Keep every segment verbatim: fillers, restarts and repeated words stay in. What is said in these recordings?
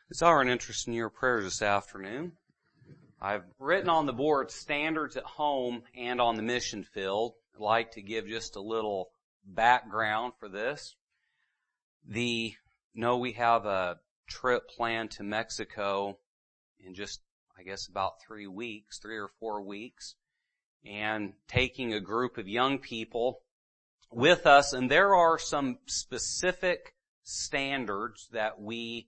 It's our interest in your prayers this afternoon. I've written on the board standards at home and on the mission field. I'd like to give just a little background for this. The, know we have a trip planned to Mexico in just, I guess, about three weeks, three or four weeks, and taking a group of young people with us, and there are some specific standards that we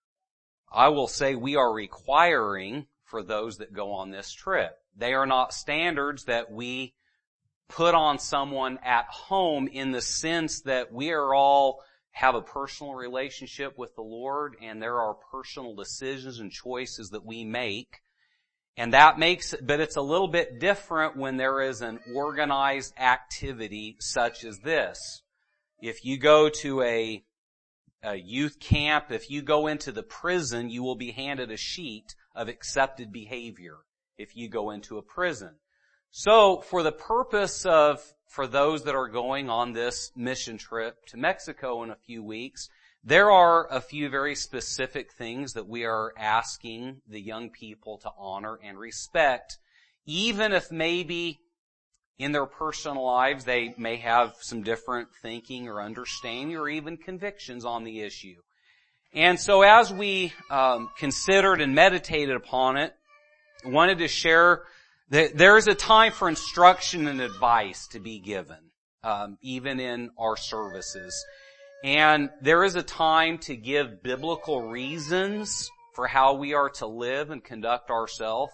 I will say we are requiring for those that go on this trip. They are not standards that we put on someone at home in the sense that we are all have a personal relationship with the Lord and there are personal decisions and choices that we make. And that makes it, but it's a little bit different when there is an organized activity such as this. If you go to a a youth camp, if you go into the prison, you will be handed a sheet of accepted behavior if you go into a prison. So for the purpose of, for those that are going on this mission trip to Mexico in a few weeks, there are a few very specific things that we are asking the young people to honor and respect, even if maybe in their personal lives, they may have some different thinking or understanding or even convictions on the issue. And so as we um, considered and meditated upon it, I wanted to share that there is a time for instruction and advice to be given, um, even in our services. And there is a time to give biblical reasons for how we are to live and conduct ourselves.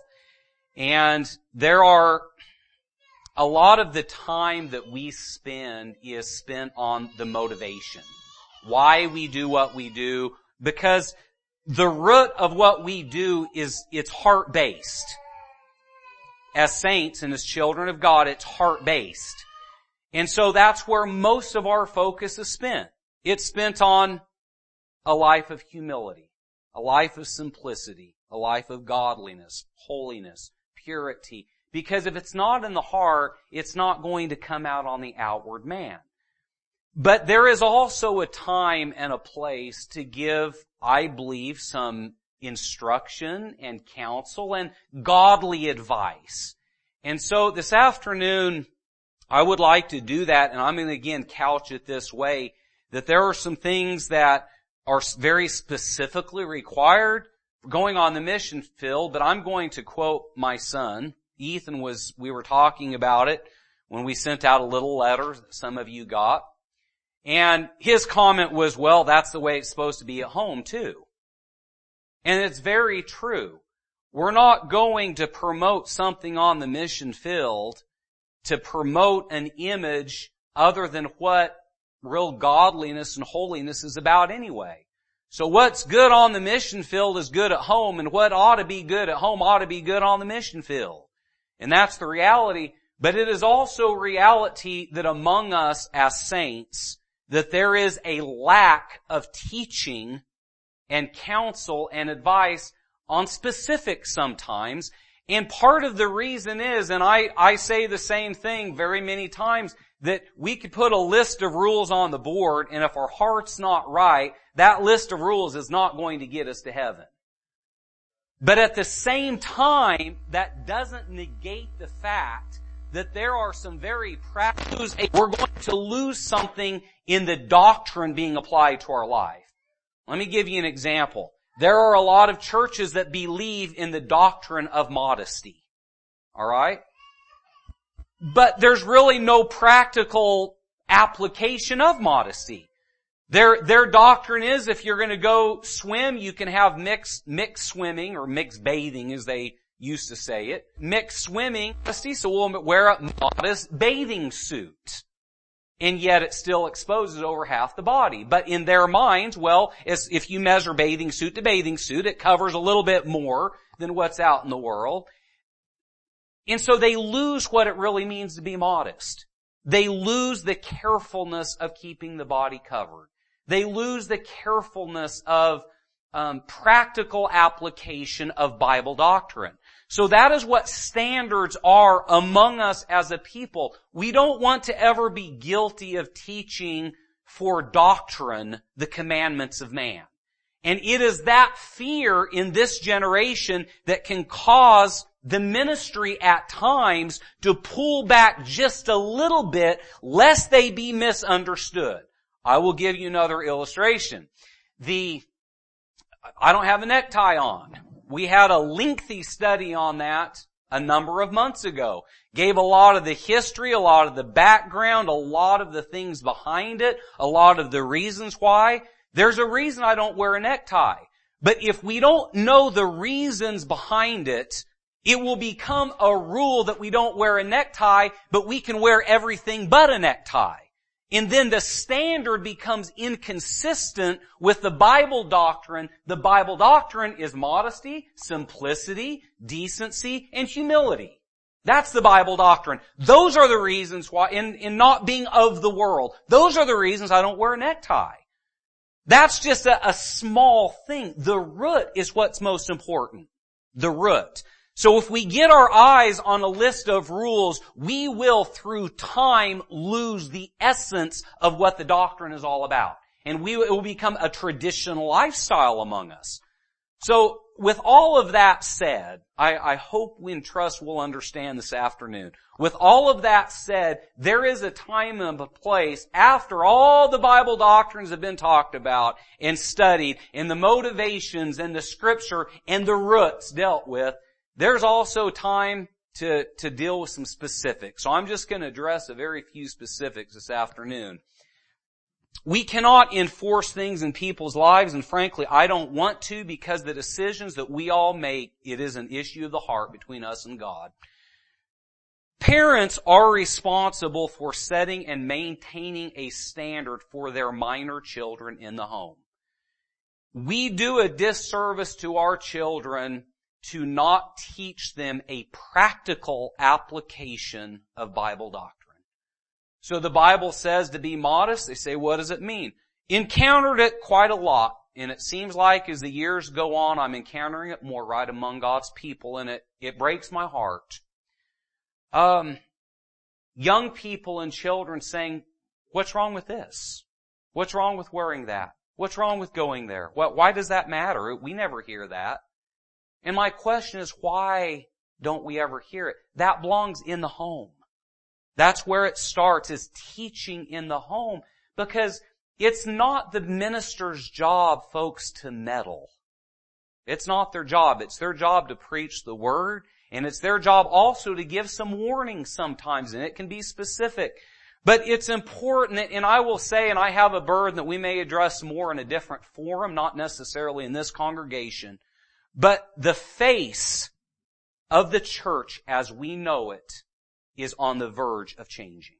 And there are a lot of the time that we spend is spent on the motivation. Why we do what we do. Because the root of what we do is, it's heart-based. As saints and as children of God, it's heart-based. And so that's where most of our focus is spent. It's spent on a life of humility, a life of simplicity, a life of godliness, holiness, purity. Because if it's not in the heart, it's not going to come out on the outward man. But there is also a time and a place to give, I believe, some instruction and counsel and godly advice. And so this afternoon, I would like to do that, and I'm going to again couch it this way, that there are some things that are very specifically required for going on the mission field, but I'm going to quote my son. Ethan was, we were talking about it when we sent out a little letter that some of you got. And his comment was, well, that's the way it's supposed to be at home too. And it's very true. We're not going to promote something on the mission field to promote an image other than what real godliness and holiness is about anyway. So what's good on the mission field is good at home, and what ought to be good at home ought to be good on the mission field. And that's the reality, but it is also reality that among us as saints, that there is a lack of teaching and counsel and advice on specifics sometimes. And part of the reason is, and I, I say the same thing very many times, that we could put a list of rules on the board, and if our heart's not right, that list of rules is not going to get us to heaven. But at the same time, that doesn't negate the fact that there are some very practical, we're going to lose something in the doctrine being applied to our life. Let me give you an example. There are a lot of churches that believe in the doctrine of modesty. Alright? But there's really no practical application of modesty. Their, their doctrine is if you're going to go swim, you can have mixed, mixed swimming or mixed bathing as they used to say it. Mixed swimming, so we'll wear a modest bathing suit. And yet it still exposes over half the body. But in their minds, well, if you measure bathing suit to bathing suit, it covers a little bit more than what's out in the world. And so they lose what it really means to be modest. They lose the carefulness of keeping the body covered. They lose the carefulness of um, practical application of Bible doctrine. So that is what standards are among us as a people. We don't want to ever be guilty of teaching for doctrine the commandments of man. And it is that fear in this generation that can cause the ministry at times to pull back just a little bit lest they be misunderstood. I will give you another illustration. The, I don't have a necktie on. We had a lengthy study on that a number of months ago. Gave a lot of the history, a lot of the background, a lot of the things behind it, a lot of the reasons why. There's a reason I don't wear a necktie. But if we don't know the reasons behind it, it will become a rule that we don't wear a necktie, but we can wear everything but a necktie. And then the standard becomes inconsistent with the Bible doctrine. The Bible doctrine is modesty, simplicity, decency, and humility. That's the Bible doctrine. Those are the reasons why, in, in not being of the world, those are the reasons I don't wear a necktie. That's just a, a small thing. The root is what's most important. The root. So if we get our eyes on a list of rules, we will through time lose the essence of what the doctrine is all about. And we, it will become a traditional lifestyle among us. So with all of that said, I, I hope we and trust will understand this afternoon. With all of that said, there is a time and a place after all the Bible doctrines have been talked about and studied and the motivations and the scripture and the roots dealt with. There's also time to, to deal with some specifics. So I'm just going to address a very few specifics this afternoon. We cannot enforce things in people's lives, and frankly, I don't want to, because the decisions that we all make, it is an issue of the heart between us and God. Parents are responsible for setting and maintaining a standard for their minor children in the home. We do a disservice to our children to not teach them a practical application of Bible doctrine. So the Bible says to be modest. They say, what does it mean? Encountered it quite a lot, and it seems like as the years go on, I'm encountering it more right among God's people, and it, it breaks my heart. Um, young people and children saying, what's wrong with this? What's wrong with wearing that? What's wrong with going there? What, why does that matter? We never hear that. And my question is, why don't we ever hear it? That belongs in the home. That's where it starts, is teaching in the home, because it's not the minister's job, folks, to meddle. It's not their job. It's their job to preach the word, and it's their job also to give some warning sometimes, and it can be specific. But it's important, and I will say, and I have a burden that we may address more in a different forum, not necessarily in this congregation, but the face of the church as we know it is on the verge of changing.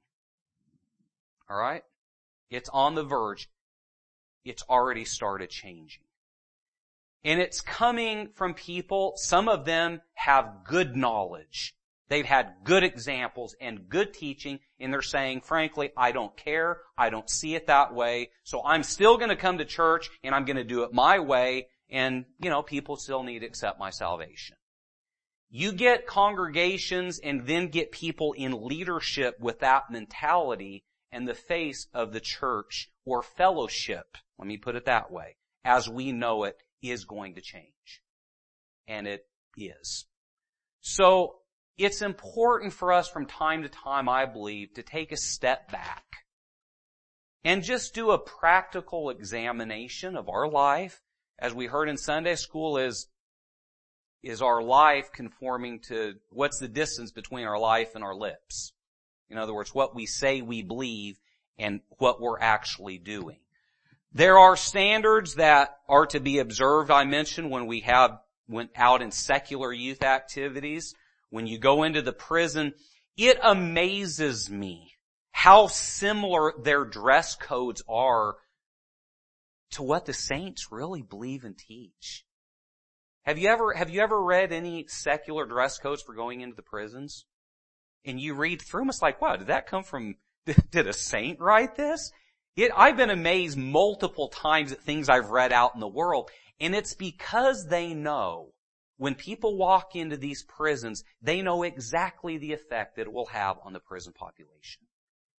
All right? It's on the verge. It's already started changing. And it's coming from people, some of them have good knowledge. They've had good examples and good teaching, and they're saying, frankly, I don't care. I don't see it that way. So I'm still going to come to church, and I'm going to do it my way. And, you know, people still need to accept my salvation. You get congregations and then get people in leadership with that mentality, and the face of the church or fellowship, let me put it that way, as we know it, is going to change. And it is. So, it's important for us from time to time, I believe, to take a step back and just do a practical examination of our life. As we heard in Sunday school, is, is our life conforming to, what's the distance between our life and our lips? In other words, what we say we believe and what we're actually doing. There are standards that are to be observed, I mentioned, when we have, went out in secular youth activities. When you go into the prison, it amazes me how similar their dress codes are to what the saints really believe and teach. Have you ever, have you ever read any secular dress codes for going into the prisons? And you read through them, it's like, wow, did that come from, did a saint write this? It, I've been amazed multiple times at things I've read out in the world, and it's because they know when people walk into these prisons, they know exactly the effect that it will have on the prison population.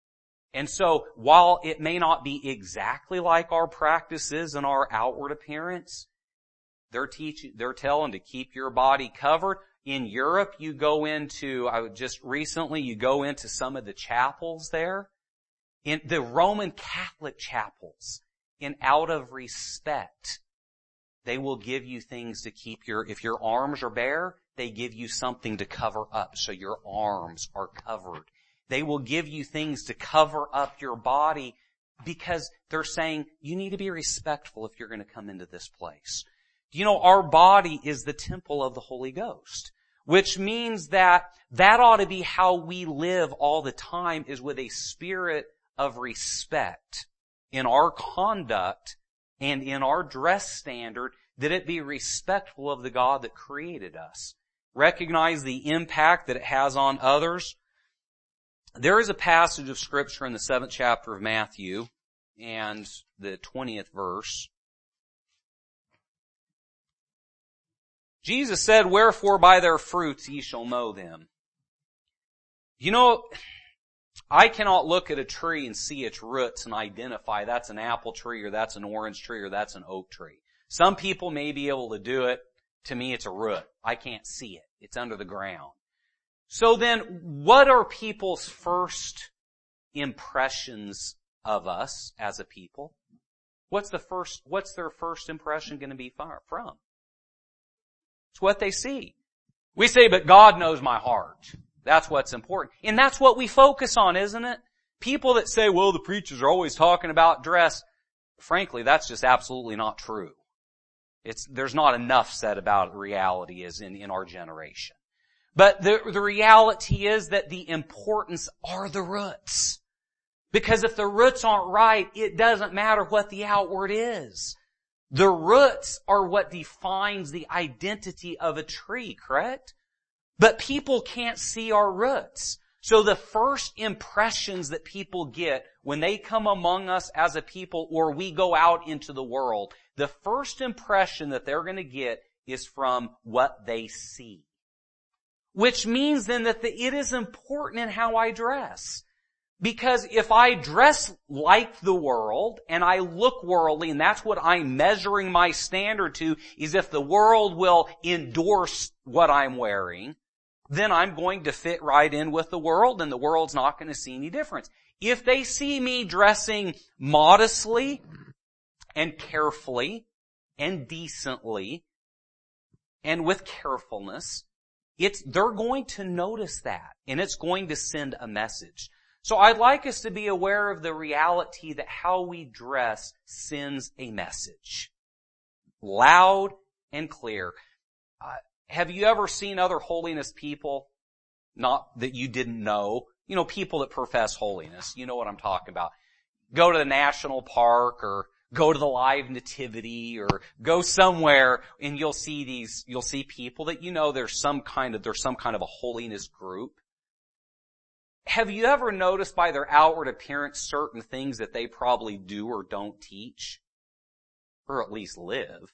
And so, while it may not be exactly like our practices and our outward appearance, they're teaching, they're telling to keep your body covered. In Europe, you go into, I would just recently, you go into some of the chapels there. In the Roman Catholic chapels, in out of respect, they will give you things to keep your, if your arms are bare, they give you something to cover up so your arms are covered. They will give you things to cover up your body because they're saying you need to be respectful if you're going to come into this place. You know, our body is the temple of the Holy Ghost, which means that that ought to be how we live all the time, is with a spirit of respect in our conduct and in our dress standard, that it be respectful of the God that created us. Recognize the impact that it has on others. There is a passage of Scripture in the seventh chapter of Matthew and the twentieth verse. Jesus said, "Wherefore by their fruits ye shall know them." You know, I cannot look at a tree and see its roots and identify that's an apple tree or that's an orange tree or that's an oak tree. Some people may be able to do it. To me, it's a root. I can't see it. It's under the ground. So then, what are people's first impressions of us as a people? What's the first, what's their first impression going to be from? It's what they see. We say, but God knows my heart. That's what's important. And that's what we focus on, isn't it? People that say, well, the preachers are always talking about dress. Frankly, that's just absolutely not true. It's, there's not enough said about reality as in, in our generation. But the, the reality is that the importance are the roots. Because if the roots aren't right, it doesn't matter what the outward is. The roots are what defines the identity of a tree, correct? But people can't see our roots. So the first impressions that people get when they come among us as a people or we go out into the world, the first impression that they're going to get is from what they see. Which means then that the, it is important in how I dress. Because if I dress like the world and I look worldly, and that's what I'm measuring my standard to, is if the world will endorse what I'm wearing, then I'm going to fit right in with the world and the world's not going to see any difference. If they see me dressing modestly and carefully and decently and with carefulness, it's, they're going to notice that and it's going to send a message. So I'd like us to be aware of the reality that how we dress sends a message. Loud and clear. Uh, have you ever seen other holiness people? Not that you didn't know. You know, people that profess holiness. You know what I'm talking about. Go to the national park or go to the live nativity or go somewhere and you'll see these, you'll see people that you know there's some kind of, there's some kind of a holiness group. Have you ever noticed by their outward appearance certain things that they probably do or don't teach? Or at least live?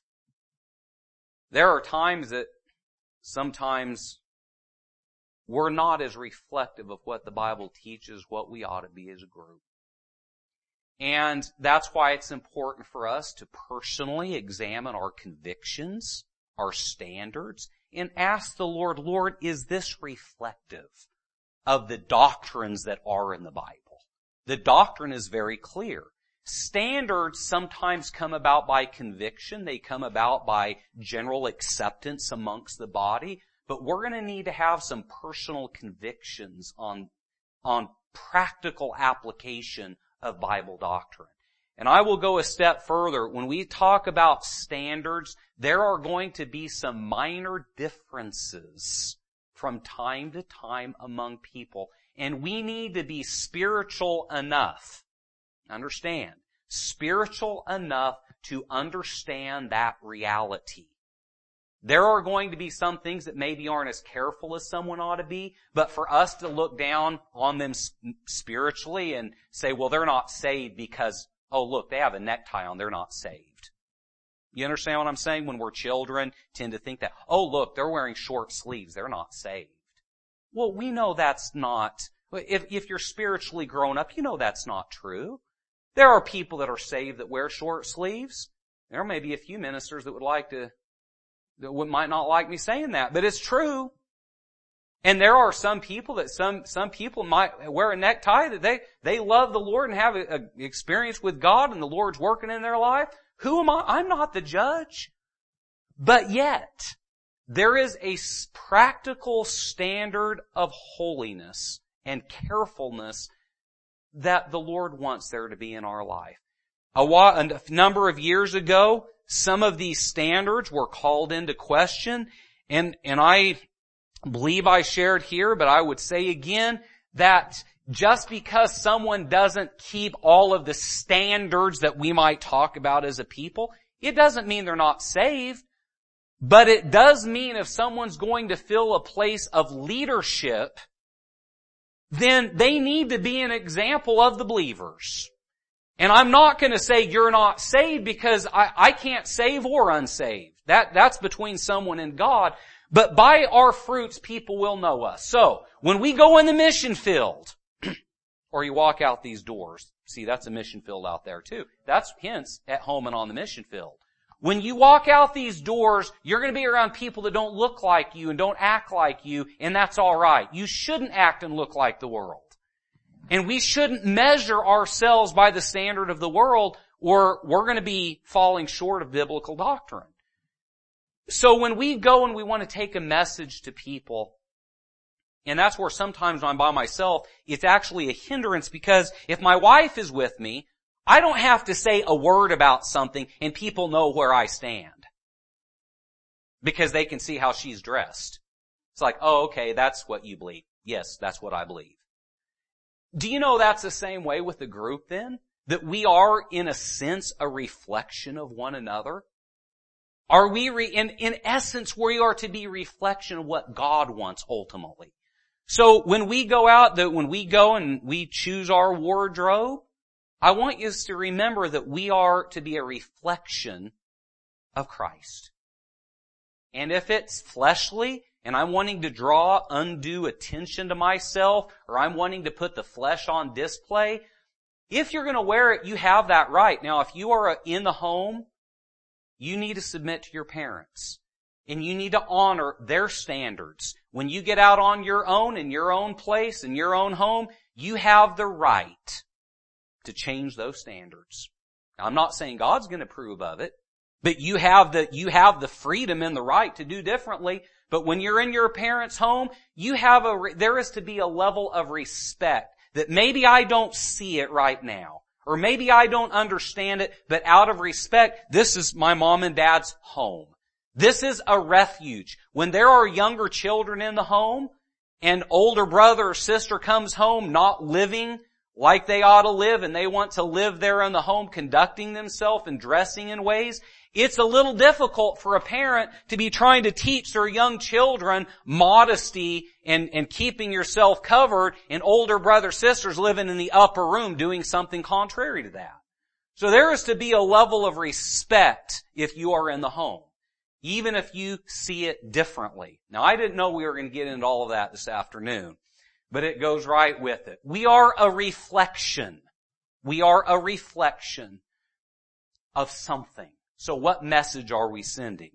There are times that sometimes we're not as reflective of what the Bible teaches, what we ought to be as a group. And that's why it's important for us to personally examine our convictions, our standards, and ask the Lord, Lord, is this reflective of the doctrines that are in the Bible? The doctrine is very clear. Standards sometimes come about by conviction. They come about by general acceptance amongst the body. But we're going to need to have some personal convictions on, on practical application of Bible doctrine. And I will go a step further. When we talk about standards, there are going to be some minor differences from time to time among people. And we need to be spiritual enough, understand, spiritual enough to understand that reality. There are going to be some things that maybe aren't as careful as someone ought to be, but for us to look down on them spiritually and say, well, they're not saved because, oh, look, they have a necktie on, they're not saved. You understand what I'm saying? When we're children, tend to think that, oh, look, they're wearing short sleeves, they're not saved. Well, we know that's not, If, if you're spiritually grown up, you know that's not true. There are people that are saved that wear short sleeves. There may be a few ministers that would like to, that would, might not like me saying that, but it's true. And there are some people that some, some people might wear a necktie that they, they love the Lord and have an experience with God and the Lord's working in their life. Who am I? I'm not the judge. But yet, there is a practical standard of holiness and carefulness that the Lord wants there to be in our life. A, while, a number of years ago, some of these standards were called into question, and, and I believe I shared here, but I would say again that just because someone doesn't keep all of the standards that we might talk about as a people, it doesn't mean they're not saved. But it does mean if someone's going to fill a place of leadership, then they need to be an example of the believers. And I'm not going to say you're not saved because I, I can't save or unsaved. That, that's between someone and God. But by our fruits, people will know us. So, when we go in the mission field, or you walk out these doors, see, that's a mission field out there too. That's hence at home and on the mission field. When you walk out these doors, you're going to be around people that don't look like you and don't act like you, and that's all right. You shouldn't act and look like the world. And we shouldn't measure ourselves by the standard of the world, or we're going to be falling short of biblical doctrine. So when we go and we want to take a message to people, and that's where sometimes when I'm by myself, it's actually a hindrance, because if my wife is with me, I don't have to say a word about something and people know where I stand. Because they can see how she's dressed. It's like, oh, okay, that's what you believe. Yes, that's what I believe. Do you know that's the same way with the group then? That we are, in a sense, a reflection of one another? Are we, re- in, in essence, we are to be a reflection of what God wants ultimately. So when we go out, that when we go and we choose our wardrobe, I want you to remember that we are to be a reflection of Christ. And if it's fleshly, and I'm wanting to draw undue attention to myself, or I'm wanting to put the flesh on display, if you're going to wear it, you have that right. Now, if you are in the home, you need to submit to your parents. And you need to honor their standards. When you get out on your own, in your own place, in your own home, you have the right to change those standards. Now, I'm not saying God's going to approve of it, but you have the, you have the freedom and the right to do differently. But when you're in your parents' home, you have a, there is to be a level of respect that maybe I don't see it right now, or maybe I don't understand it, but out of respect, this is my mom and dad's home. This is a refuge. When there are younger children in the home, and older brother or sister comes home not living like they ought to live, and they want to live there in the home, conducting themselves and dressing in ways, it's a little difficult for a parent to be trying to teach their young children modesty and, and keeping yourself covered, and older brother sisters living in the upper room doing something contrary to that. So there is to be a level of respect if you are in the home, even if you see it differently. Now, I didn't know we were going to get into all of that this afternoon, but it goes right with it. We are a reflection. We are a reflection of something. So what message are we sending?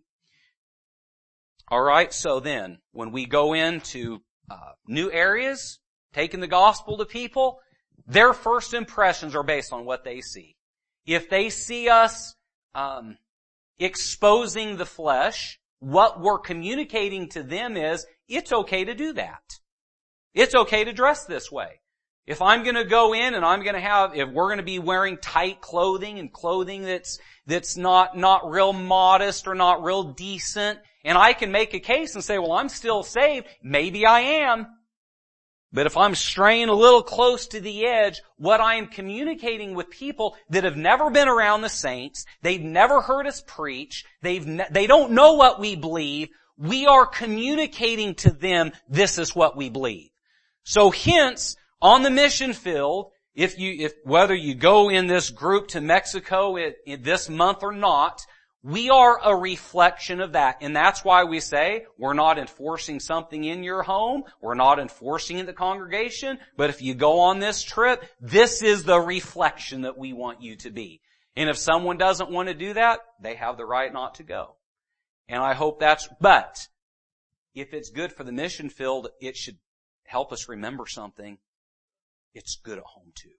All right, so then, when we go into uh, new areas, taking the gospel to people, their first impressions are based on what they see. If they see us um, exposing the flesh, what we're communicating to them is, it's okay to do that. It's okay to dress this way. If I'm going to go in and I'm going to have, if we're going to be wearing tight clothing and clothing that's, that's not, not real modest or not real decent, and I can make a case and say, well, I'm still saved. Maybe I am. But if I'm straying a little close to the edge, what I am communicating with people that have never been around the saints, they've never heard us preach, they've ne- they don't know what we believe, we are communicating to them, this is what we believe. So hence, on the mission field, if you, if, whether you go in this group to Mexico in, in this month or not, We are a reflection of that. And that's why we say we're not enforcing something in your home. We're not enforcing in the congregation. But if you go on this trip, this is the reflection that we want you to be. And if someone doesn't want to do that, they have the right not to go. And I hope that's, but if it's good for the mission field, it should help us remember something. It's good at home too.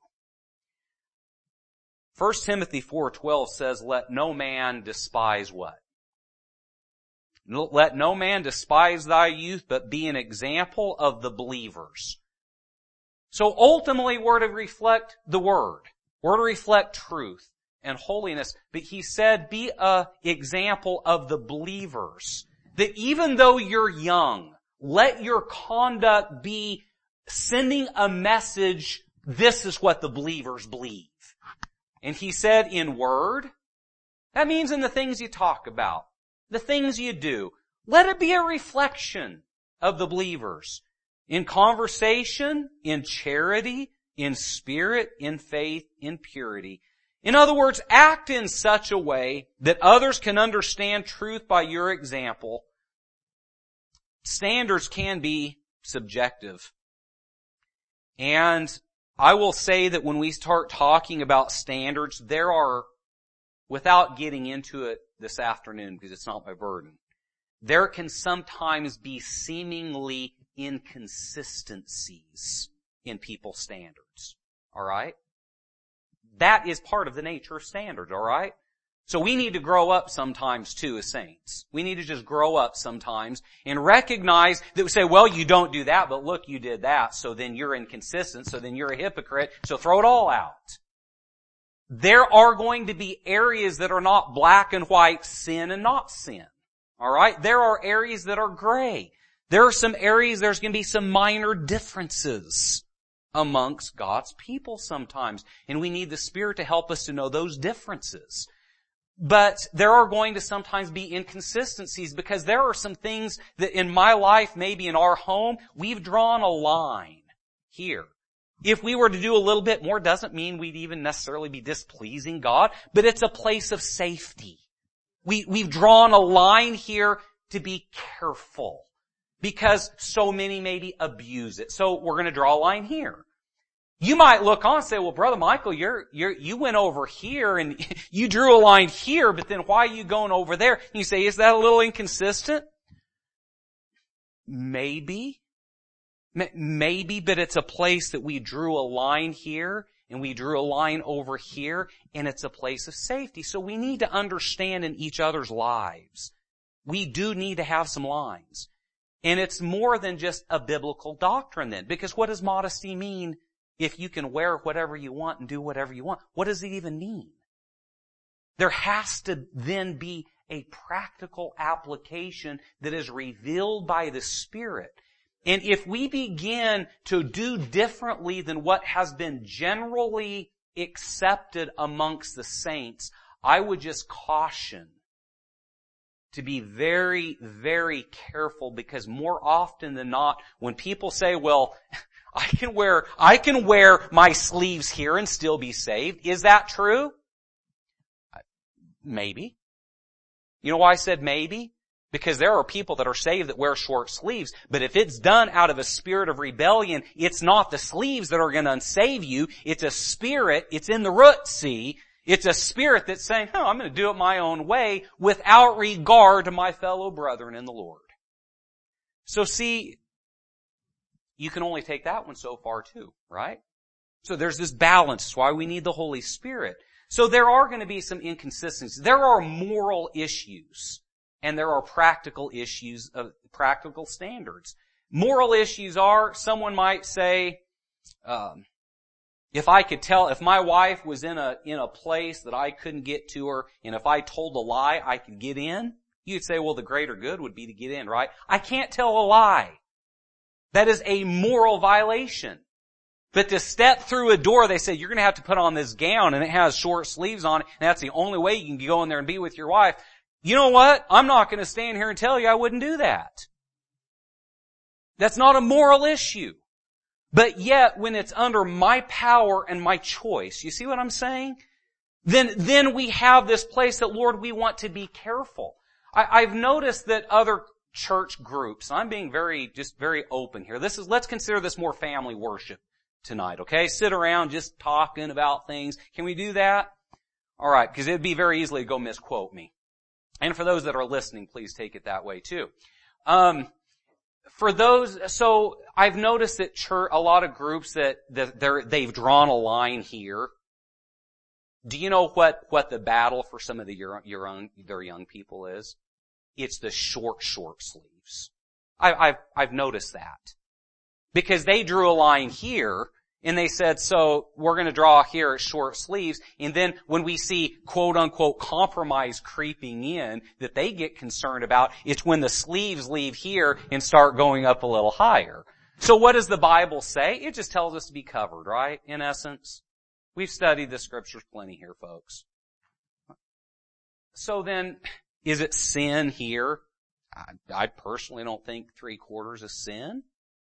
First Timothy four twelve says, let no man despise what? Let no man despise thy youth, but be an example of the believers. So ultimately we're to reflect the Word. We're to reflect truth and holiness. But he said, be an example of the believers. That even though you're young, let your conduct be sending a message, this is what the believers believe. And he said in word, that means in the things you talk about, the things you do. Let it be a reflection of the believers. In conversation, in charity, in spirit, in faith, in purity. In other words, act in such a way that others can understand truth by your example. Standards can be subjective. And I will say that when we start talking about standards, there are, without getting into it this afternoon because it's not my burden, there can sometimes be seemingly inconsistencies in people's standards. Alright? That is part of the nature of standards, alright? So we need to grow up sometimes too as saints. We need to just grow up sometimes and recognize that we say, well, you don't do that, but look, you did that, so then you're inconsistent, so then you're a hypocrite, so throw it all out. There are going to be areas that are not black and white, sin and not sin. Alright? There are areas that are gray. There are some areas there's going to be some minor differences amongst God's people sometimes. And we need the Spirit to help us to know those differences. But there are going to sometimes be inconsistencies because there are some things that in my life, maybe in our home, we've drawn a line here. If we were to do a little bit more, doesn't mean we'd even necessarily be displeasing God, but it's a place of safety. We, we've drawn a line here to be careful because so many maybe abuse it. So we're going to draw a line here. You might look on and say, well, Brother Michael, you're, you're, you went over here and you drew a line here, but then why are you going over there? And you say, is that a little inconsistent? Maybe. Maybe, but it's a place that we drew a line here and we drew a line over here and it's a place of safety. So we need to understand in each other's lives. We do need to have some lines. And it's more than just a biblical doctrine then, because what does modesty mean? If you can wear whatever you want and do whatever you want, what does it even mean? There has to then be a practical application that is revealed by the Spirit. And if we begin to do differently than what has been generally accepted amongst the saints, I would just caution to be very, very careful because more often than not, when people say, well, I can wear, I can wear my sleeves here and still be saved. Is that true? Maybe. You know why I said maybe? Because there are people that are saved that wear short sleeves, but if it's done out of a spirit of rebellion, it's not the sleeves that are going to unsave you. It's a spirit, it's in the root, see? It's a spirit that's saying, oh, I'm going to do it my own way without regard to my fellow brethren in the Lord. So see, you can only take that one so far too, right? So there's this balance. That's why we need the Holy Spirit. So there are going to be some inconsistencies. There are moral issues and there are practical issues of practical standards. Moral issues are, someone might say, um, if I could tell, if my wife was in a, in a place that I couldn't get to her and if I told a lie, I could get in, you'd say, well, the greater good would be to get in, right? I can't tell a lie. That is a moral violation. But to step through a door, they say, you're going to have to put on this gown and it has short sleeves on it and that's the only way you can go in there and be with your wife. You know what? I'm not going to stand here and tell you I wouldn't do that. That's not a moral issue. But yet, when it's under my power and my choice, you see what I'm saying? then, then we have this place that, Lord, we want to be careful. I, I've noticed that other church groups, I'm being very, just very open here. This is, let's consider this more family worship tonight, okay? Sit around just talking about things. Can we do that? Alright, because it'd be very easily to go misquote me. And for those that are listening, please take it that way too. Um, for those, so I've noticed that church, a lot of groups that, that they're, they've drawn a line here. Do you know what, what the battle for some of the, your, your own, their young people is? It's the short, short sleeves. I, I've, I've noticed that. Because they drew a line here, and they said, so we're gonna draw here at short sleeves, and then when we see quote unquote compromise creeping in that they get concerned about, it's when the sleeves leave here and start going up a little higher. So what does the Bible say? It just tells us to be covered, right? In essence. We've studied the scriptures plenty here, folks. So then, is it sin here? I, I personally don't think three quarters is sin.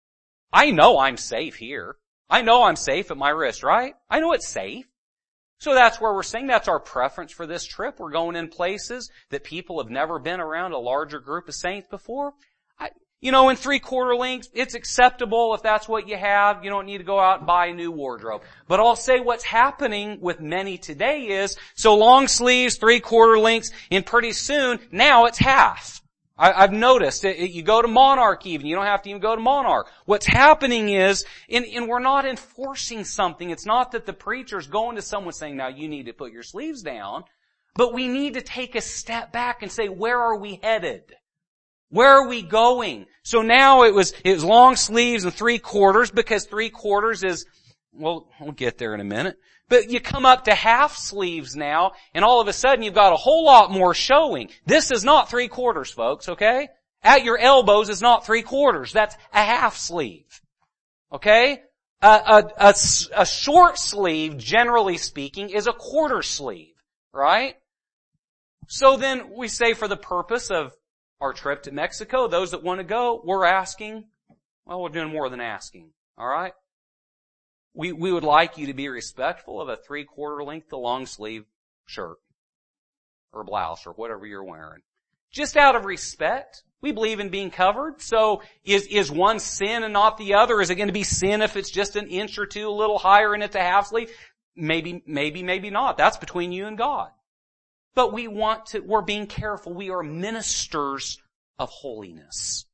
I know I'm safe here. I know I'm safe at my wrist, right? I know it's safe. So that's where we're saying that's our preference for this trip. We're going in places that people have never been around a larger group of saints before. I, you know, in three-quarter lengths, it's acceptable if that's what you have. You don't need to go out and buy a new wardrobe. But I'll say what's happening with many today is, so long sleeves, three-quarter lengths, and pretty soon, now it's half. I, I've noticed it, it, you go to Monarch even, you don't have to even go to Monarch. What's happening is, and, and we're not enforcing something. It's not that the preacher's going to someone saying, now you need to put your sleeves down, but we need to take a step back and say, where are we headed? Where are we going? So now it was, it was long sleeves and three quarters because three quarters is, well, we'll get there in a minute. But you come up to half sleeves now, and all of a sudden you've got a whole lot more showing. This is not three quarters, folks, okay? At your elbows is not three quarters. That's a half sleeve. Okay? A, a, a, a short sleeve, generally speaking, is a quarter sleeve, right? So then we say for the purpose of our trip to Mexico, those that want to go, we're asking, well, we're doing more than asking, alright? We, we would like you to be respectful of a three-quarter length to long sleeve shirt or blouse or whatever you're wearing. Just out of respect. We believe in being covered. So is, is one sin and not the other? Is it going to be sin if it's just an inch or two a little higher and it's a half sleeve? Maybe, maybe, maybe not. That's between you and God. But we want to, we're being careful. We are ministers of holiness.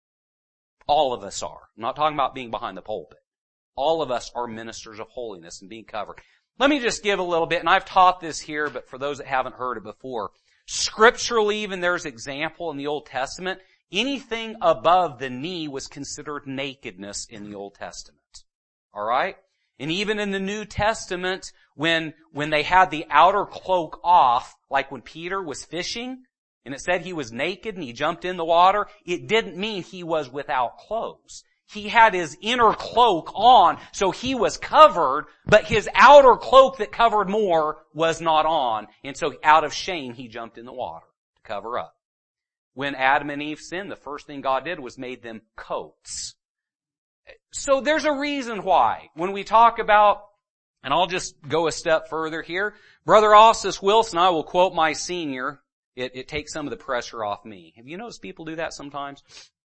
All of us are. I'm not talking about being behind the pulpit. All of us are ministers of holiness and being covered. Let me just give a little bit, and I've taught this here, but for those that haven't heard it before, scripturally even there's example in the Old Testament. Anything above the knee was considered nakedness in the Old Testament. Alright? And even in the New Testament, when, when they had the outer cloak off, like when Peter was fishing, and it said he was naked and he jumped in the water, it didn't mean he was without clothes. He had his inner cloak on, so he was covered, but his outer cloak that covered more was not on. And so out of shame, he jumped in the water to cover up. When Adam and Eve sinned, the first thing God did was made them coats. So there's a reason why. When we talk about, and I'll just go a step further here, Brother Ostis Wilson, I will quote my senior, it, it takes some of the pressure off me. Have you noticed people do that sometimes?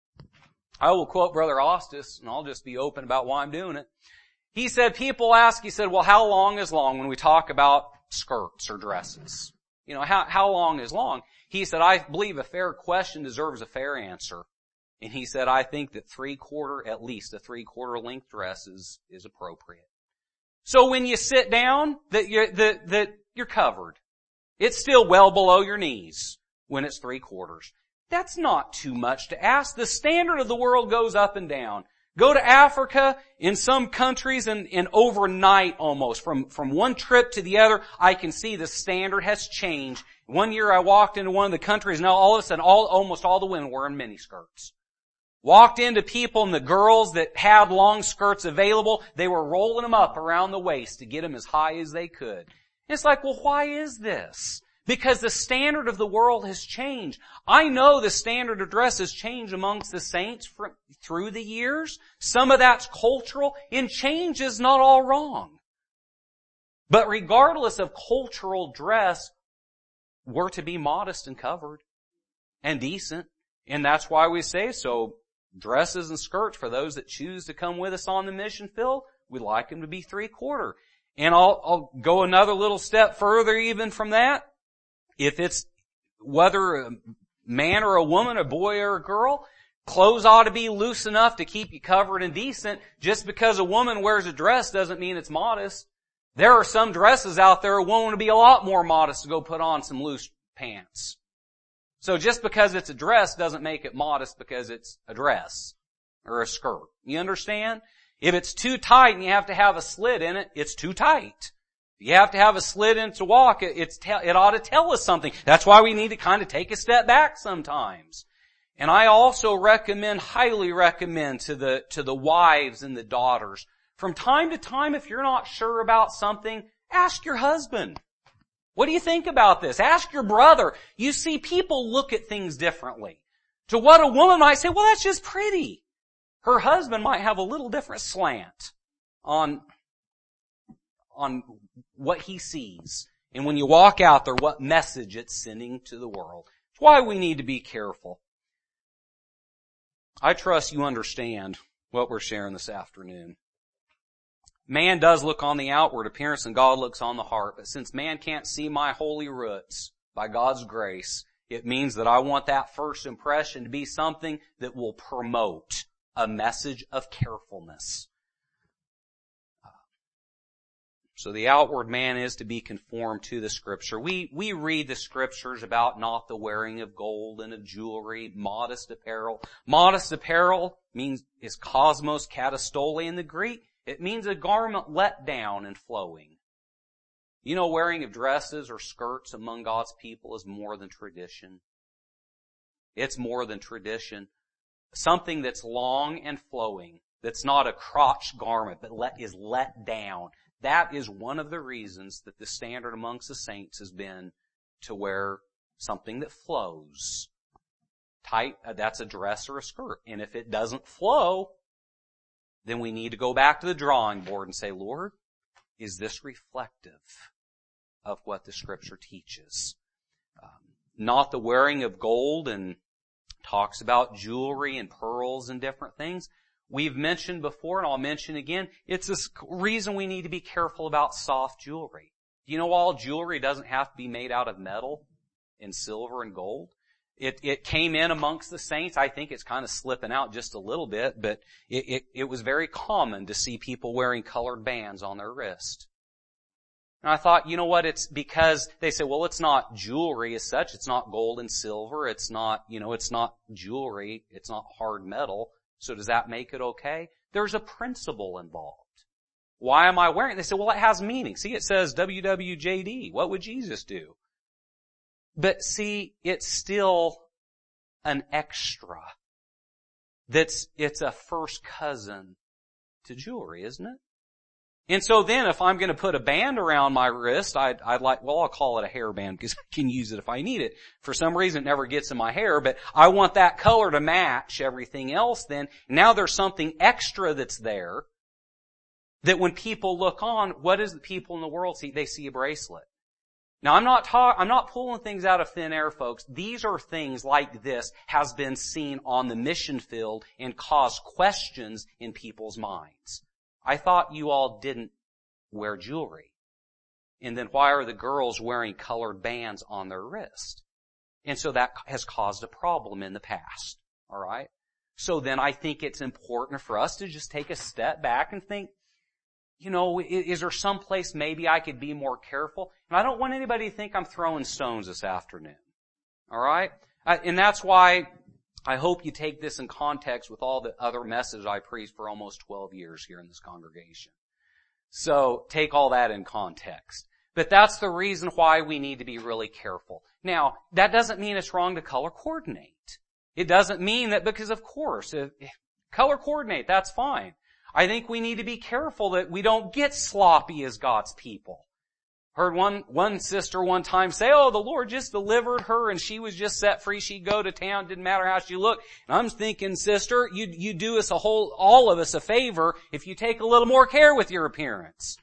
I will quote Brother Ostis, and I'll just be open about why I'm doing it. He said, people ask, he said, well, how long is long when we talk about skirts or dresses? You know, how, how long is long? He said, I believe a fair question deserves a fair answer. And he said, I think that three quarter, at least a three quarter length dress is, is appropriate. So when you sit down, that you're, that, that you're covered. It's still well below your knees when it's three quarters. That's not too much to ask. The standard of the world goes up and down. Go to Africa, in some countries, and, and overnight almost, from, from one trip to the other, I can see the standard has changed. One year I walked into one of the countries, now all of a sudden, all, almost all the women were in miniskirts. Walked into people, and the girls that had long skirts available, they were rolling them up around the waist to get them as high as they could. And it's like, well, why is this? Because the standard of the world has changed. I know the standard of dress has changed amongst the saints for, through the years. Some of that's cultural, and change is not all wrong. But regardless of cultural dress, we're to be modest and covered and decent. And that's why we say so. Dresses and skirts for those that choose to come with us on the mission field, we'd like them to be three quarter. And I'll, I'll go another little step further even from that. If it's whether a man or a woman, a boy or a girl, clothes ought to be loose enough to keep you covered and decent. Just because a woman wears a dress doesn't mean it's modest. There are some dresses out there that want to be a lot more modest to go put on some loose pants. So just because it's a dress doesn't make it modest because it's a dress or a skirt. You understand? If it's too tight and you have to have a slit in it, it's too tight. If you have to have a slit in to walk, it, it's te- it ought to tell us something. That's why we need to kind of take a step back sometimes. And I also recommend, highly recommend to the, to the wives and the daughters, from time to time, if you're not sure about something, ask your husband. What do you think about this? Ask your brother. You see, people look at things differently. To what a woman might say, well, that's just pretty. Her husband might have a little different slant on, on what he sees. And when you walk out there, what message it's sending to the world. It's why we need to be careful. I trust you understand what we're sharing this afternoon. Man does look on the outward appearance and God looks on the heart. But since man can't see my holy roots by God's grace, it means that I want that first impression to be something that will promote a message of carefulness. So the outward man is to be conformed to the Scripture. We, we read the Scriptures about not the wearing of gold and of jewelry, modest apparel. Modest apparel means, is cosmos katastole in the Greek. It means a garment let down and flowing. You know, wearing of dresses or skirts among God's people is more than tradition. It's more than tradition. Something that's long and flowing, that's not a crotch garment, but let, is let down. That is one of the reasons that the standard amongst the saints has been to wear something that flows. Tight, that's a dress or a skirt. And if it doesn't flow, then we need to go back to the drawing board and say, Lord, is this reflective of what the Scripture teaches? Um, not the wearing of gold, and talks about jewelry and pearls and different things. We've mentioned before, and I'll mention again, it's this reason we need to be careful about soft jewelry. You know, all jewelry doesn't have to be made out of metal and silver and gold. It, it came in amongst the saints. I think it's kind of slipping out just a little bit, but it, it, it was very common to see people wearing colored bands on their wrist. And I thought, you know what, it's because they say, well, it's not jewelry as such. It's not gold and silver. It's not, you know, it's not jewelry. It's not hard metal. So does that make it okay? There's a principle involved. Why am I wearing it? They say, well, it has meaning. See, it says W W J D. What would Jesus do? But see, it's still an extra. That's, it's a first cousin to jewelry, isn't it? And so then if I'm going to put a band around my wrist, I'd, I'd like, well, I'll call it a hairband because I can use it if I need it. For some reason it never gets in my hair, but I want that color to match everything else then. Now there's something extra that's there that when people look on, what does the people in the world see? They see a bracelet. Now I'm not talk, I'm not pulling things out of thin air, folks. These are things like this has been seen on the mission field and caused questions in people's minds. I thought you all didn't wear jewelry. And then why are the girls wearing colored bands on their wrist? And so that has caused a problem in the past. All right? So then I think it's important for us to just take a step back and think, you know, is there some place maybe I could be more careful? And I don't want anybody to think I'm throwing stones this afternoon. All right? And that's why I hope you take this in context with all the other messages I preached for almost twelve years here in this congregation. So take all that in context. But that's the reason why we need to be really careful. Now, that doesn't mean it's wrong to color coordinate. It doesn't mean that because, of course, if, if color coordinate, that's fine. I think we need to be careful that we don't get sloppy as God's people. Heard one, one sister one time say, oh, the Lord just delivered her and she was just set free. She'd go to town. Didn't matter how she looked. And I'm thinking, sister, you, you do us a whole, all of us a favor if you take a little more care with your appearance.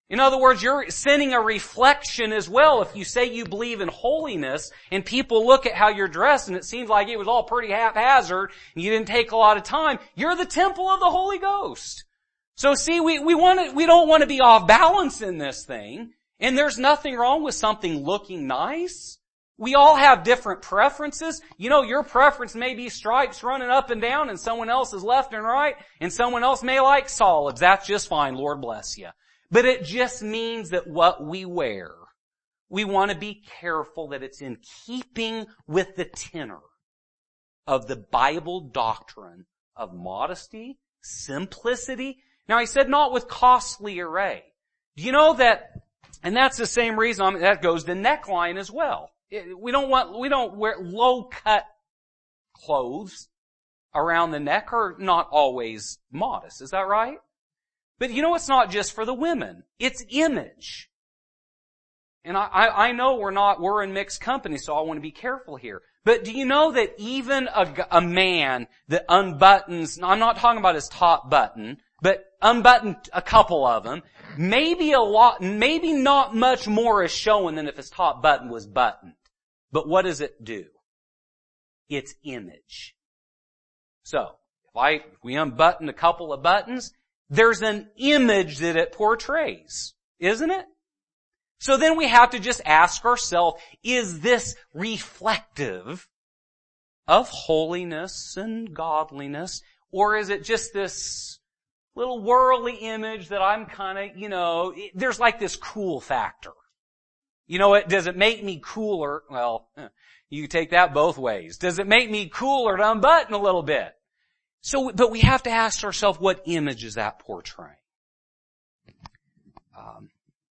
In other words, you're sending a reflection as well. If you say you believe in holiness and people look at how you're dressed and it seems like it was all pretty haphazard and you didn't take a lot of time, you're the temple of the Holy Ghost. So see, we, we want to, we don't want to be off balance in this thing. And there's nothing wrong with something looking nice. We all have different preferences. You know, your preference may be stripes running up and down and someone else is left and right and someone else may like solids. That's just fine. Lord bless you. But it just means that what we wear, we want to be careful that it's in keeping with the tenor of the Bible doctrine of modesty, simplicity. Now he said not with costly array. Do you know that, and that's the same reason, I mean, that goes to neckline as well. It, we don't want, we don't wear low cut clothes around the neck are not always modest. Is that right? But you know, it's not just for the women. It's image. And I, I, I know we're not, we're in mixed company, so I want to be careful here. But do you know that even a, a man that unbuttons, I'm not talking about his top button, but unbuttoned a couple of them, maybe a lot, maybe not much more is showing than if his top button was buttoned. But what does it do? It's image. So, if I, if we unbutton a couple of buttons, there's an image that it portrays, isn't it? So then we have to just ask ourselves, is this reflective of holiness and godliness? Or is it just this little worldly image that I'm kind of, you know, there's like this cool factor. You know, it, does it make me cooler? Well, you take that both ways. Does it make me cooler to unbutton a little bit? So, but we have to ask ourselves, what image is that portraying? Um,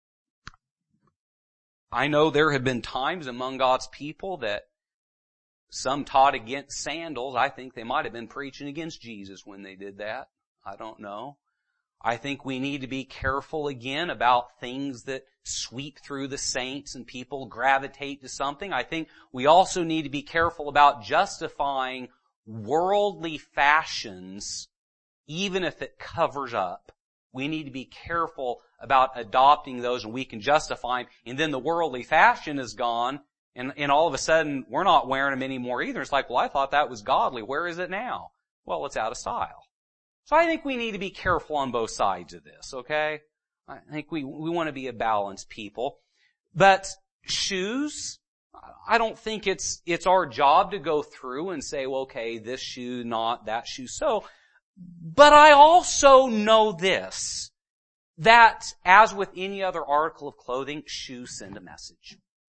I know there have been times among God's people that some taught against sandals. I think they might have been preaching against Jesus when they did that. I don't know. I think we need to be careful again about things that sweep through the saints and people gravitate to something. I think we also need to be careful about justifying worldly fashions, even if it covers up. We need to be careful about adopting those, and we can justify them, and then the worldly fashion is gone, and, and all of a sudden we're not wearing them anymore either. It's like, well, I thought that was godly. Where is it now? Well, it's out of style. So I think we need to be careful on both sides of this, okay? I think we, we want to be a balanced people. But shoes, I don't think it's, it's our job to go through and say, well, okay, this shoe not, that shoe so. But I also know this, that as with any other article of clothing, shoes send a message.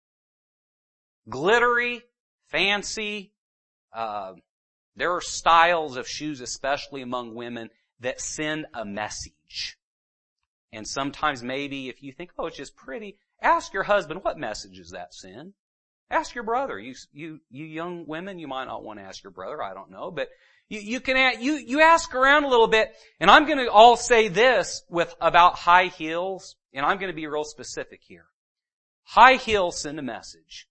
Glittery, fancy, uh, there are styles of shoes, especially among women, that send a message. And sometimes maybe if you think, oh, it's just pretty, ask your husband, what message does that send? Ask your brother. You, you, you young women, you might not want to ask your brother, I don't know, but you, you can, you, you ask around a little bit, and I'm gonna all say this with, about high heels, and I'm gonna be real specific here. High heels send a message.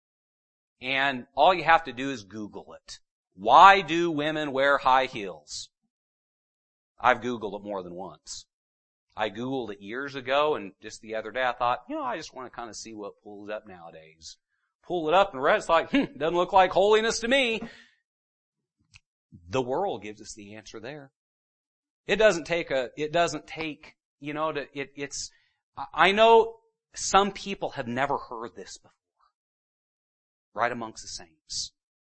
And all you have to do is Google it. Why do women wear high heels? I've Googled it more than once. I Googled it years ago, and just the other day I thought, you know, I just want to kind of see what pulls up nowadays. Pull it up and read, it's like, hmm, doesn't look like holiness to me. The world gives us the answer there. It doesn't take a, it doesn't take, you know, to, it, it's, I know some people have never heard this before. Right amongst the saints.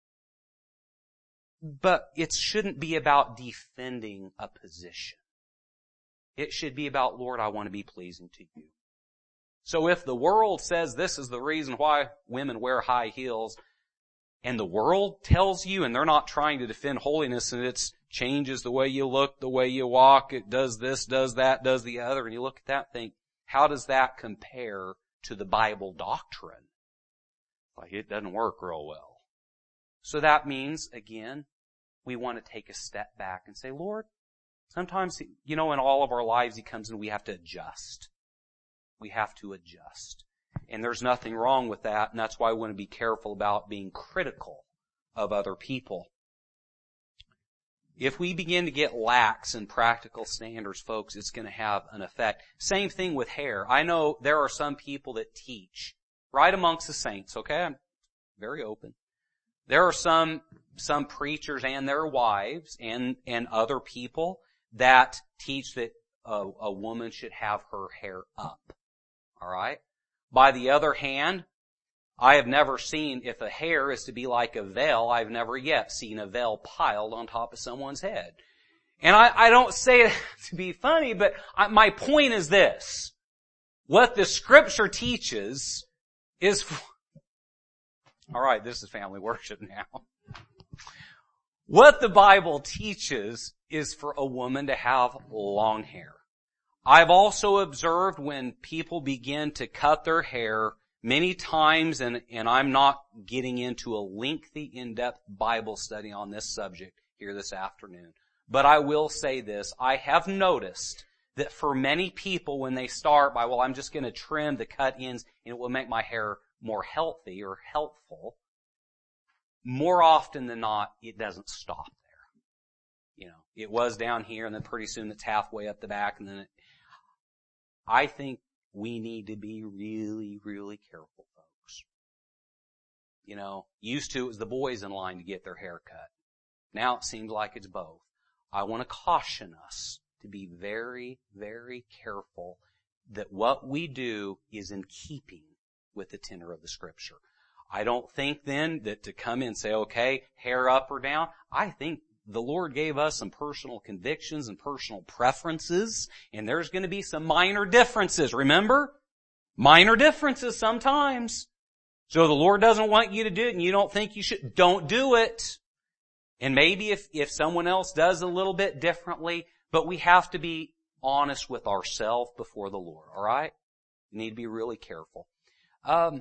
But it shouldn't be about defending a position. It should be about, Lord, I want to be pleasing to you. So if the world says this is the reason why women wear high heels, and the world tells you, and they're not trying to defend holiness, and it changes the way you look, the way you walk, it does this, does that, does the other, and you look at that and think, how does that compare to the Bible doctrine? Like, it doesn't work real well. So that means, again, we want to take a step back and say, Lord, sometimes, you know, in all of our lives He comes and we have to adjust. We have to adjust. And there's nothing wrong with that, and that's why we want to be careful about being critical of other people. If we begin to get lax in practical standards, folks, it's going to have an effect. Same thing with hair. I know there are some people that teach right amongst the saints, okay? I'm very open. There are some, some preachers and their wives and, and other people that teach that a, a woman should have her hair up. Alright? By the other hand, I have never seen, if a hair is to be like a veil, I've never yet seen a veil piled on top of someone's head. And I, I don't say it to be funny, but I, my point is this. What the Scripture teaches is, for, alright, this is family worship now. What the Bible teaches is for a woman to have long hair. I've also observed when people begin to cut their hair many times, and, and I'm not getting into a lengthy, in-depth Bible study on this subject here this afternoon, but I will say this. I have noticed that for many people when they start by, well, I'm just going to trim the cut ends and it will make my hair more healthy or helpful, more often than not, it doesn't stop there. You know, it was down here and then pretty soon it's halfway up the back and then it, I think we need to be really, really careful, folks. You know, used to it was the boys in line to get their hair cut. Now it seems like it's both. I want to caution us to be very, very careful that what we do is in keeping with the tenor of the Scripture. I don't think then that to come in and say, okay, hair up or down, I think the Lord gave us some personal convictions and personal preferences, and there's going to be some minor differences. Remember? Minor differences sometimes. So the Lord doesn't want you to do it and you don't think you should, don't do it. And maybe if, if someone else does a little bit differently, but we have to be honest with ourselves before the Lord, alright? You need to be really careful. Um,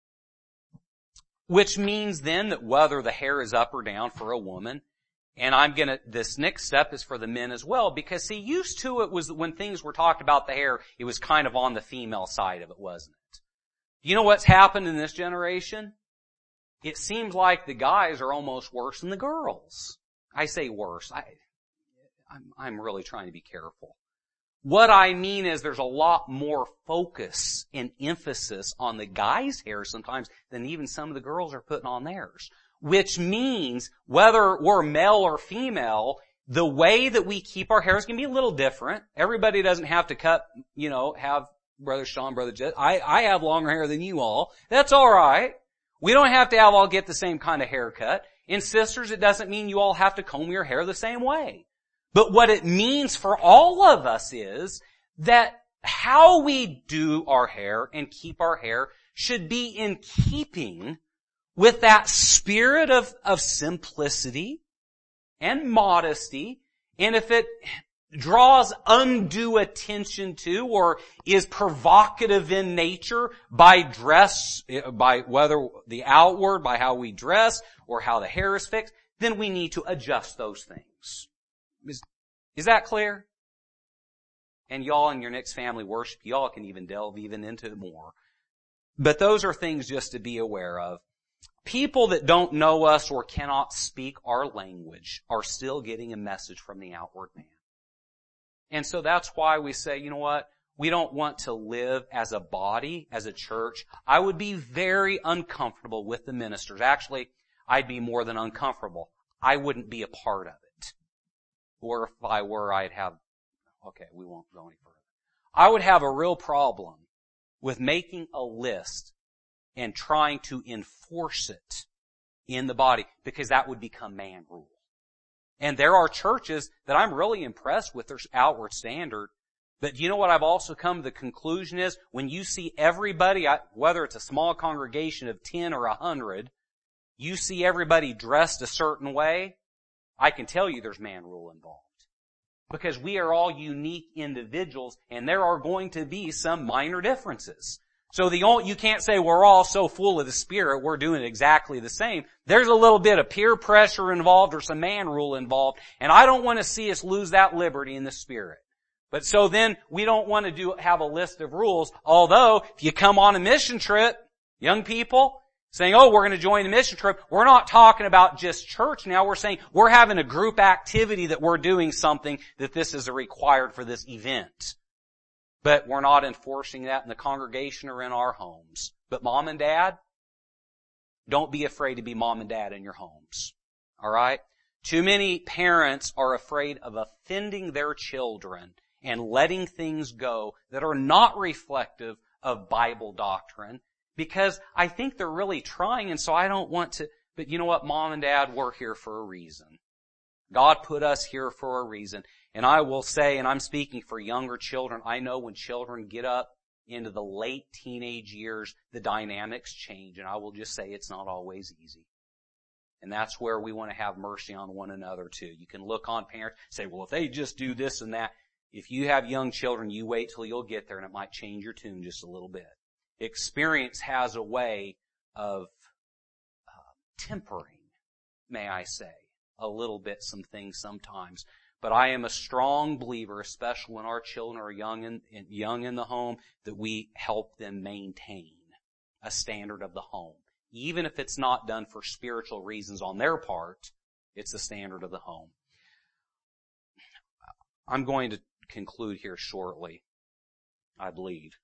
which means then that whether the hair is up or down for a woman, and I'm gonna, this next step is for the men as well, because see, used to it was when things were talked about the hair, it was kind of on the female side of it, wasn't it? You know what's happened in this generation? It seems like the guys are almost worse than the girls. I say worse. I, I'm, I'm really trying to be careful. What I mean is there's a lot more focus and emphasis on the guys' hair sometimes than even some of the girls are putting on theirs. Which means whether we're male or female, the way that we keep our hair is going to be a little different. Everybody doesn't have to cut, you know, have Brother Sean, Brother Jed. I, I have longer hair than you all. That's alright. We don't have to have all get the same kind of haircut. And sisters, it doesn't mean you all have to comb your hair the same way. But what it means for all of us is that how we do our hair and keep our hair should be in keeping with that spirit of, of simplicity and modesty. And if it draws undue attention to or is provocative in nature by dress, by whether the outward, by how we dress or how the hair is fixed, then we need to adjust those things. Is, is that clear? And y'all in your next family worship, y'all can even delve even into it more. But those are things just to be aware of. People that don't know us or cannot speak our language are still getting a message from the outward man. And so that's why we say, you know what? We don't want to live as a body, as a church. I would be very uncomfortable with the ministers. Actually, I'd be more than uncomfortable. I wouldn't be a part of it. Or if I were, I'd have, okay, we won't go any further. I would have a real problem with making a list and trying to enforce it in the body, because that would become man rule. And there are churches that I'm really impressed with their outward standard. But you know what I've also come to the conclusion is, when you see everybody, whether it's a small congregation of ten or a hundred, you see everybody dressed a certain way, I can tell you there's man rule involved. Because we are all unique individuals, and there are going to be some minor differences. So the only, you can't say we're all so full of the Spirit, we're doing exactly the same. There's a little bit of peer pressure involved or some man rule involved, and I don't want to see us lose that liberty in the Spirit. But so then we don't want to do, have a list of rules, although if you come on a mission trip, young people, saying, oh, we're going to join the mission trip. We're not talking about just church now. We're saying we're having a group activity that we're doing something that this is required for this event. But we're not enforcing that in the congregation or in our homes. But mom and dad, don't be afraid to be mom and dad in your homes. All right? Too many parents are afraid of offending their children and letting things go that are not reflective of Bible doctrine, because I think they're really trying, and so I don't want to, but you know what, mom and dad, we're here for a reason. God put us here for a reason. And I will say, and I'm speaking for younger children, I know when children get up into the late teenage years, the dynamics change, and I will just say it's not always easy. And that's where we want to have mercy on one another too. You can look on parents, say, well, if they just do this and that. If you have young children, you wait till you'll get there and it might change your tune just a little bit. Experience has a way of uh, tempering, may I say, a little bit some things sometimes. But I am a strong believer, especially when our children are young in, in, young in the home, that we help them maintain a standard of the home. Even if it's not done for spiritual reasons on their part, it's the standard of the home. I'm going to conclude here shortly, I believe.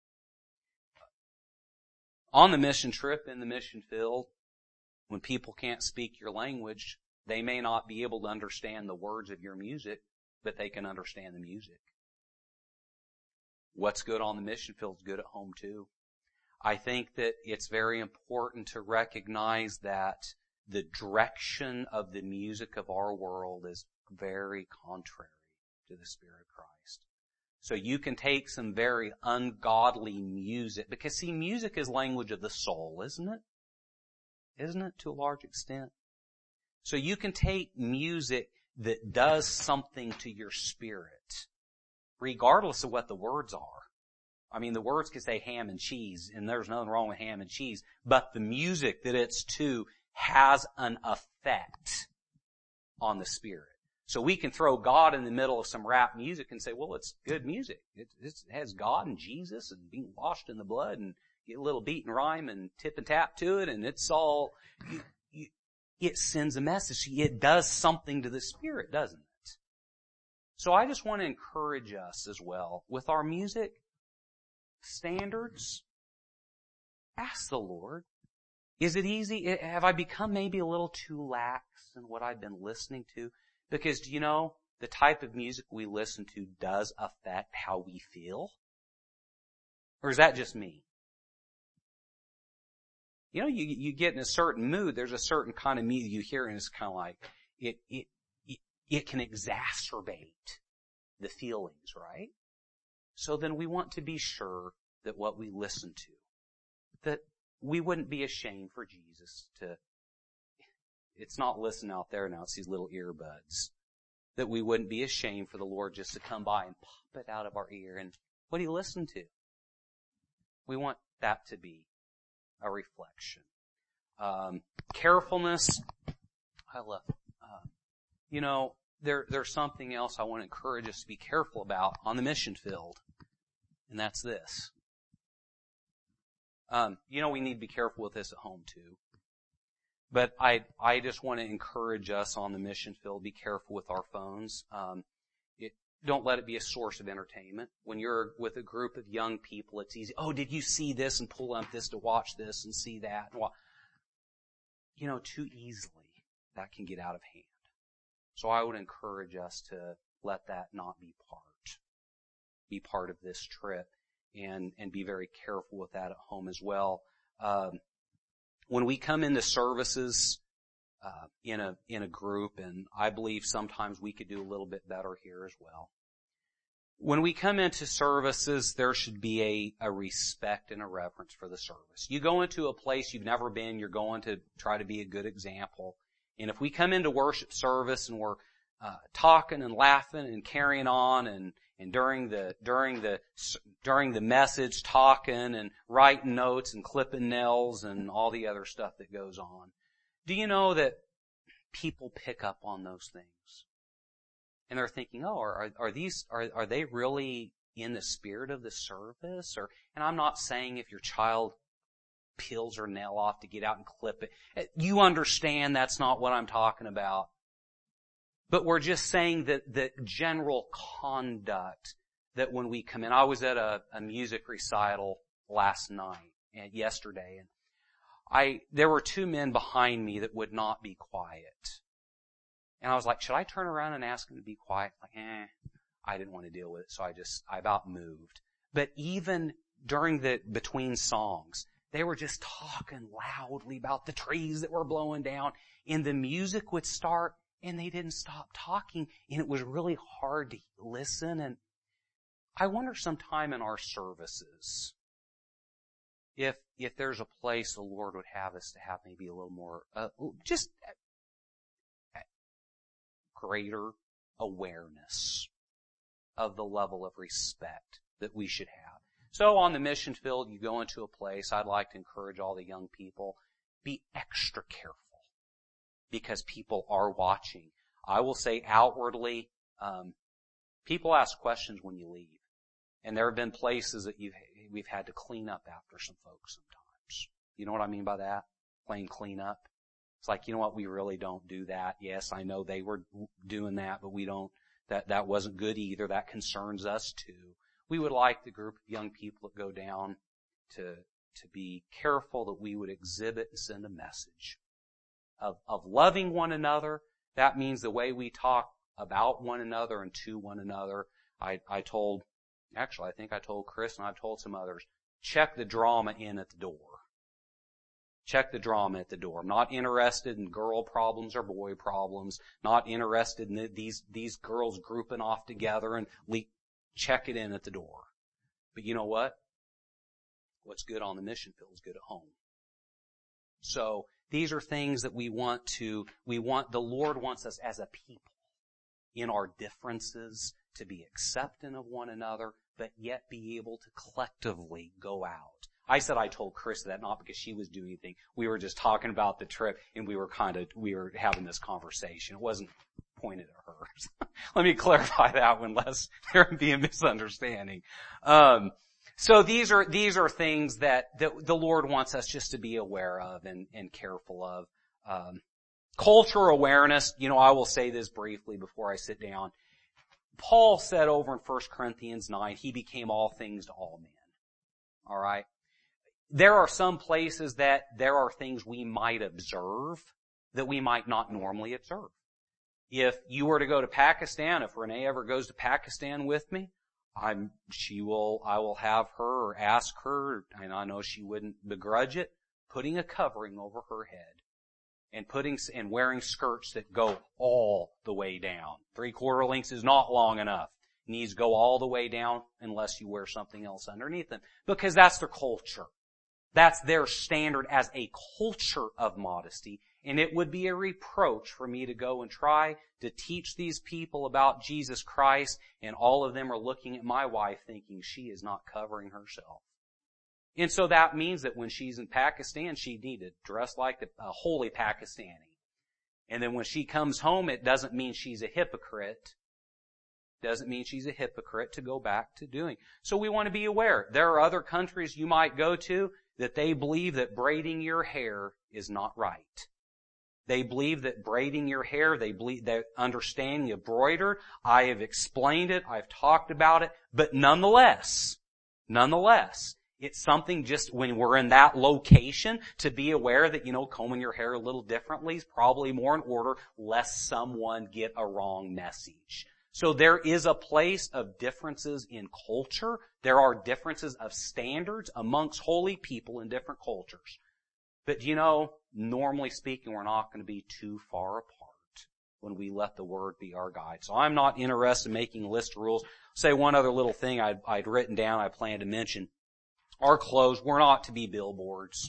On the mission trip, in the mission field, when people can't speak your language, they may not be able to understand the words of your music, but they can understand the music. What's good on the mission field is good at home too. I think that it's very important to recognize that the direction of the music of our world is very contrary to the Spirit of Christ. So you can take some very ungodly music, because see, music is language of the soul, isn't it? Isn't it to a large extent? So you can take music that does something to your spirit, regardless of what the words are. I mean, the words can say ham and cheese, and there's nothing wrong with ham and cheese, but the music that it's to has an effect on the spirit. So we can throw God in the middle of some rap music and say, well, it's good music. It, it has God and Jesus and being washed in the blood, and get a little beat and rhyme and tip and tap to it, and it's all, you, you, it sends a message. It does something to the spirit, doesn't it? So I just want to encourage us as well with our music standards. Ask the Lord, is it easy? Have I become maybe a little too lax in what I've been listening to? Because, do you know, the type of music we listen to does affect how we feel? Or is that just me? You know, you, you get in a certain mood, there's a certain kind of music you hear, and it's kind of like, it, it, it, it can exacerbate the feelings, right? So then we want to be sure that what we listen to, that we wouldn't be ashamed for Jesus to, it's not listen out there now, it's these little earbuds, that we wouldn't be ashamed for the Lord just to come by and pop it out of our ear. And what do you listen to? We want that to be a reflection. Um, carefulness, I love, uh, you know, there, there's something else I want to encourage us to be careful about on the mission field, and that's this. Um, you know, we need to be careful with this at home too. But I, I just want to encourage us on the mission field, be careful with our phones. Um, it, don't let it be a source of entertainment. When you're with a group of young people, it's easy. Oh, did you see this? And pull up this to watch this and see that. And you know, too easily that can get out of hand. So I would encourage us to let that not be part, be part of this trip, and, and be very careful with that at home as well. Um, when we come into services, uh, in a, in a group, and I believe sometimes we could do a little bit better here as well. When we come into services, there should be a, a respect and a reverence for the service. You go into a place you've never been, you're going to try to be a good example. And if we come into worship service and we're uh, talking and laughing and carrying on, and and during the during the during the message talking and writing notes and clipping nails and all the other stuff that goes on, do you know that people pick up on those things? And they're thinking, oh, are are these are are they really in the spirit of the service? Or, and I'm not saying if your child peels her nail off to get out and clip it. You understand that's not what I'm talking about. But we're just saying that the general conduct that when we come in. I was at a, a music recital last night and yesterday, and I there were two men behind me that would not be quiet. And I was like, should I turn around and ask them to be quiet? Like, eh, I didn't want to deal with it, so I just, I about moved. But even during the, between songs, they were just talking loudly about the trees that were blowing down, and the music would start, and they didn't stop talking, and it was really hard to listen. And I wonder sometime in our services, if, if there's a place the Lord would have us to have maybe a little more, uh, just greater awareness of the level of respect that we should have. So on the mission field, you go into a place, I'd like to encourage all the young people, be extra careful because people are watching. I will say outwardly, um, people ask questions when you leave. And there have been places that you've, we've had to clean up after some folks sometimes. You know what I mean by that? Plain clean up. It's like, you know what, we really don't do that. Yes, I know they were doing that, but we don't, that, that wasn't good either. That concerns us too. We would like the group of young people that go down to, to be careful that we would exhibit and send a message of, of loving one another. That means the way we talk about one another and to one another. I, I told, actually I think I told Chris and I've told some others, check the drama in at the door. Check the drama at the door. I'm not interested in girl problems or boy problems. Not interested in these, these girls grouping off together and le- check it in at the door. But you know what? What's good on the mission field is good at home. So these are things that we want to, we want, the Lord wants us as a people in our differences to be accepting of one another, but yet be able to collectively go out. I said I told Chris that not because she was doing anything. We were just talking about the trip and we were kind of, we were having this conversation. It wasn't pointed at her. Let me clarify that one lest there be a misunderstanding. Um, so these are, these are things that, that the Lord wants us just to be aware of and, and careful of. Um, cultural awareness, you know, I will say this briefly before I sit down. Paul said over in First Corinthians nine, he became all things to all men. All right. There are some places that there are things we might observe that we might not normally observe. If you were to go to Pakistan, if Renee ever goes to Pakistan with me, I'm, she will, I will have her or ask her, and I know she wouldn't begrudge it, putting a covering over her head and putting, and wearing skirts that go all the way down. Three quarter lengths is not long enough. Needs to go all the way down unless you wear something else underneath them. Because that's their culture. That's their standard as a culture of modesty. And it would be a reproach for me to go and try to teach these people about Jesus Christ, and all of them are looking at my wife thinking she is not covering herself. And so that means that when she's in Pakistan, she need to dress like a holy Pakistani. And then when she comes home, it doesn't mean she's a hypocrite. Doesn't mean she's a hypocrite to go back to doing. So we want to be aware. There are other countries you might go to that they believe that braiding your hair is not right. They believe that braiding your hair, they believe that understanding of broider. I have explained it. I've talked about it. But nonetheless, nonetheless, it's something just when we're in that location to be aware that, you know, combing your hair a little differently is probably more in order lest someone get a wrong message. So there is a place of differences in culture. There are differences of standards amongst holy people in different cultures. But you know, normally speaking, we're not going to be too far apart when we let the Word be our guide. So I'm not interested in making a list of rules. I'll say one other little thing I'd, I'd written down, I plan to mention. Our clothes, we're not to be billboards.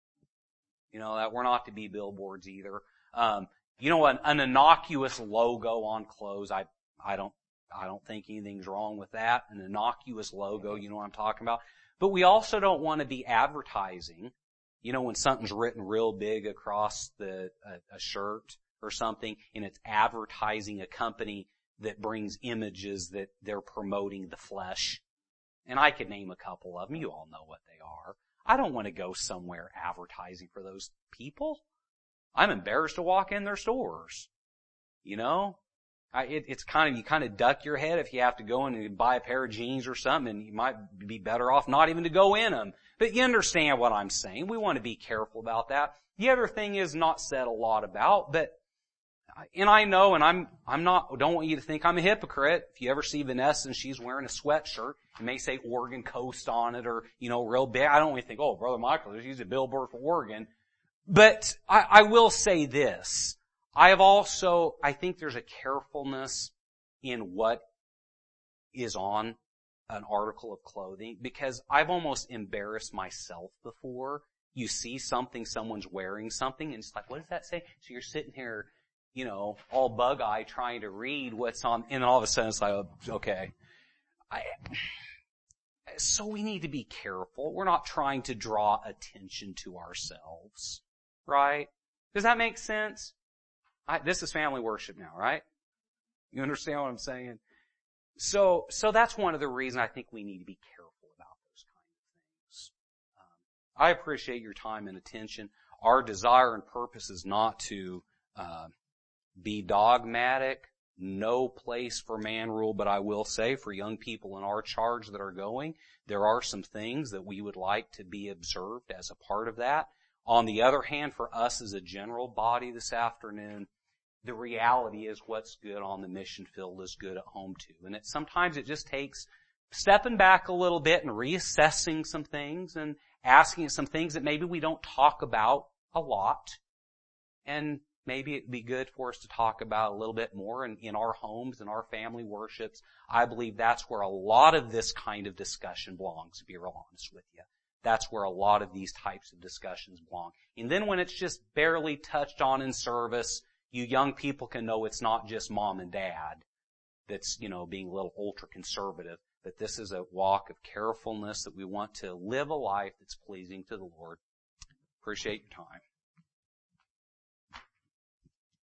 You know, that we're not to be billboards either. Um, you know, an, an innocuous logo on clothes, I I don't, I don't think anything's wrong with that. An innocuous logo, you know what I'm talking about. But we also don't want to be advertising, you know, when something's written real big across the, a, a shirt or something, and it's advertising a company that brings images that they're promoting the flesh. And I could name a couple of them. You all know what they are. I don't want to go somewhere advertising for those people. I'm embarrassed to walk in their stores. You know? I, it, it's kind of, you kind of duck your head if you have to go in and buy a pair of jeans or something, and you might be better off not even to go in them. But you understand what I'm saying. We want to be careful about that. The other thing is not said a lot about, but, and I know, and I'm, I'm not, don't want you to think I'm a hypocrite. If you ever see Vanessa and she's wearing a sweatshirt, it may say Oregon Coast on it or, you know, real big. I don't want you to think, oh, Brother Michael, there's usually a billboard for Oregon. But I, I will say this. I have also, I think there's a carefulness in what is on an article of clothing, because I've almost embarrassed myself before. You see something, someone's wearing something, and it's like, what does that say? So you're sitting here, you know, all bug-eyed trying to read what's on, and all of a sudden it's like, okay. I, so we need to be careful. We're not trying to draw attention to ourselves, right? Does that make sense? I, this is family worship now, right? You understand what I'm saying? So, so that's one of the reasons I think we need to be careful about those kind of things. Um, I appreciate your time and attention. Our desire and purpose is not to uh, be dogmatic. No place for man rule, but I will say for young people in our charge that are going, there are some things that we would like to be observed as a part of that. On the other hand, for us as a general body this afternoon, the reality is what's good on the mission field is good at home too. And it, sometimes it just takes stepping back a little bit and reassessing some things and asking some things that maybe we don't talk about a lot. And maybe it'd be good for us to talk about a little bit more in, in our homes and our family worships. I believe that's where a lot of this kind of discussion belongs, to be real honest with you. That's where a lot of these types of discussions belong. And then when it's just barely touched on in service, you young people can know it's not just mom and dad that's, you know, being a little ultra-conservative, but this is a walk of carefulness that we want to live a life that's pleasing to the Lord. Appreciate your time.